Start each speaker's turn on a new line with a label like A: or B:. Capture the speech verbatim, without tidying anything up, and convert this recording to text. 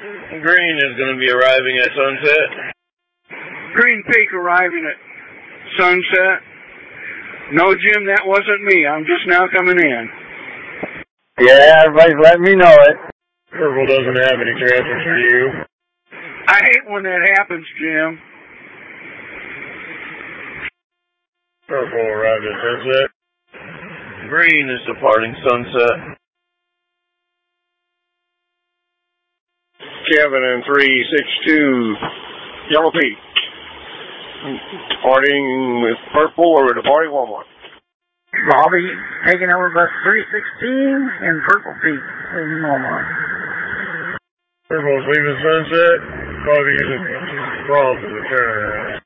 A: Green is going to be arriving at sunset.
B: Green Peak arriving at sunset. No, Jim, that wasn't me. I'm just now coming in.
C: Yeah, everybody's letting me know it.
A: Purple doesn't have any transfers for you.
B: I hate when that happens, Jim.
A: Purple arrived at sunset. Green is departing sunset.
D: Kevin in three six two, Yellow Peak. Departing with Purple or departing Walmart?
E: Bobby taking over bus three sixteen and Purple Peak in Walmart.
A: Purple's leaving sunset. Probably using Bronze as a turnaround.